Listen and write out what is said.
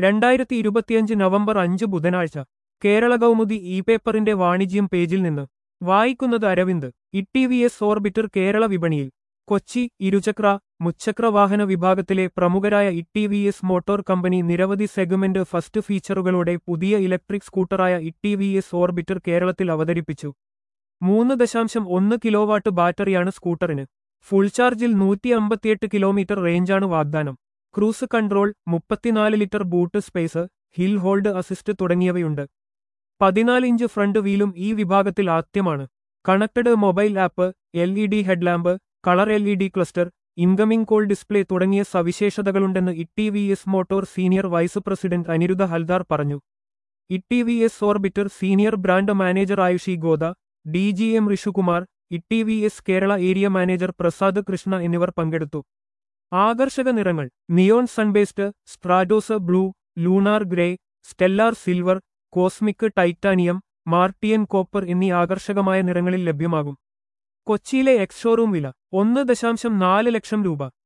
2025 November 5 ബുധനാഴ്ച Kerala Kaumudi E പേപ്പറിന്റെ വാണിജ്യം പേജിൽ നിന്ന് വായിക്കുന്നത് അരവിന്ദ്. ഇ-ടി-വി-എസ് ഓർബിറ്റർ കേരള വിപണിയിൽ. കൊച്ചി. ഇരുചക്ര, മുച്ചക്ര വാഹന വിഭാഗത്തിലെ പ്രമുഖരായ ഇ-ടി-വി-എസ് മോട്ടോർ കമ്പനി നിരവധി സെഗ്മെന്റ് ഫസ്റ്റ് ഫീച്ചറുകളോടെ പുതിയ ഇലക്ട്രിക് സ്കൂട്ടറായ ഇ-ടി-വി-എസ് ഓർബിറ്റർ കേരളത്തിൽ അവതരിപ്പിച്ചു. 3.1 കിലോവാട്ട് ബാറ്ററിയാണ് സ്കൂട്ടറിന്. ഫുൾ ചാർജിൽ 158 കിലോമീറ്റർ റേഞ്ചാണ് വാഗ്ദാനം. Cruise control, 34 litre boot space, hill hold assist തുടങ്ങിയവയുണ്ട്. 14 ഇഞ്ച് ഫ്രണ്ട് വീലും ഈ വിഭാഗത്തിൽ ആദ്യമാണ്. Connected mobile app, LED headlamp, colour LED cluster, incoming call display തുടങ്ങിയ സവിശേഷതകളുണ്ടെന്ന് ETVS motor senior vice president Aniruddha Haldar പറഞ്ഞു. ETVS orbiter senior brand manager Ayushi Goda, DGM Rishukumar, ETVS Kerala area manager Prasad Krishna എന്നിവർ പങ്കെടുത്തു. ആകർഷക നിറങ്ങൾ: neon sunburst, stratos blue, lunar grey, stellar silver, cosmic titanium, martian copper എന്നീ ആകർഷകമായ നിറങ്ങളിൽ ലഭ്യമാകും. കൊച്ചിയിലെ എക്സ് ഷോറൂം വില 1.4 ലക്ഷം രൂപ.